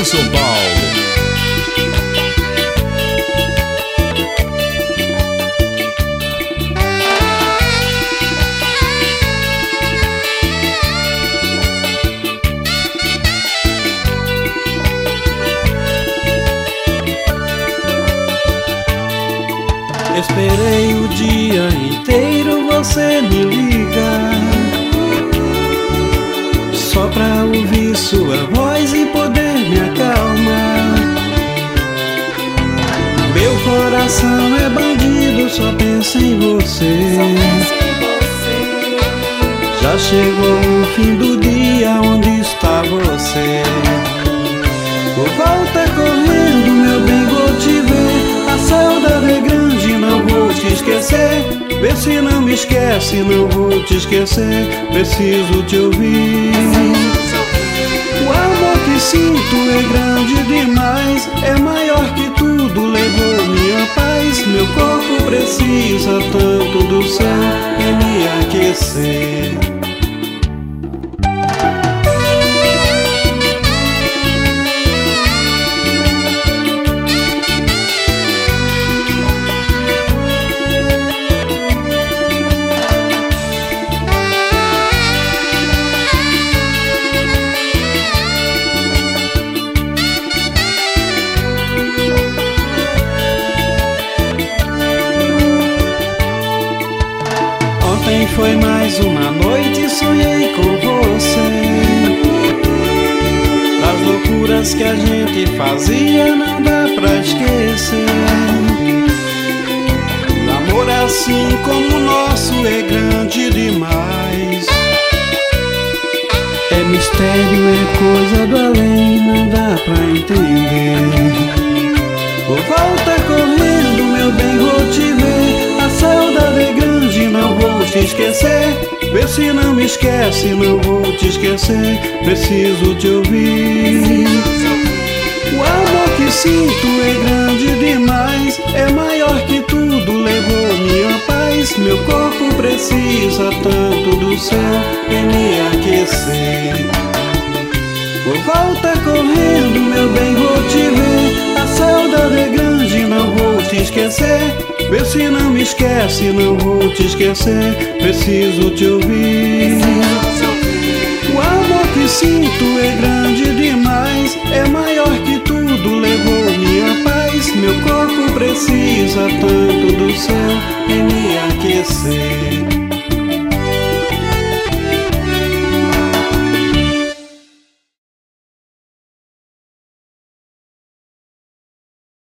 de São Paulo. Esperei o dia inteiro, você me liga, só pra ouvir sua voz e poder me acalmar. Meu coração é bandido, só pensa em você. Já chegou o fim do dia, onde está você? Volta correndo, meu bem, vou te ver. A saudade é grande, não vou te esquecer. Vê se não me esquece, não vou te esquecer. Preciso te ouvir. O amor que sinto é grande demais, é maior que tudo, levou minha paz. Meu corpo precisa tanto do céu e me aquecer. Ontem foi mais uma noite, sonhei com você. Das loucuras que a gente fazia, não dá pra esquecer. Amor assim como o nosso é grande demais. É mistério, é coisa do além, não dá pra entender. Volta correndo, meu bem, vou te ver. A saudade é grande, não vou te esquecer. Vê se não me esquece, não vou te esquecer. Preciso te ouvir. O amor que sinto é grande demais, é maior que tudo, levou minha paz. Meu corpo precisa tanto do céu e me aquecer. Volta correndo, meu bem, vou te ver. A saudade é grande, não vou te esquecer. Vê se não me esquece, não vou te esquecer. Preciso te ouvir. O amor que sinto é grande demais, é maior que tudo, levou minha paz. Meu corpo precisa tanto do céu e me aquecer.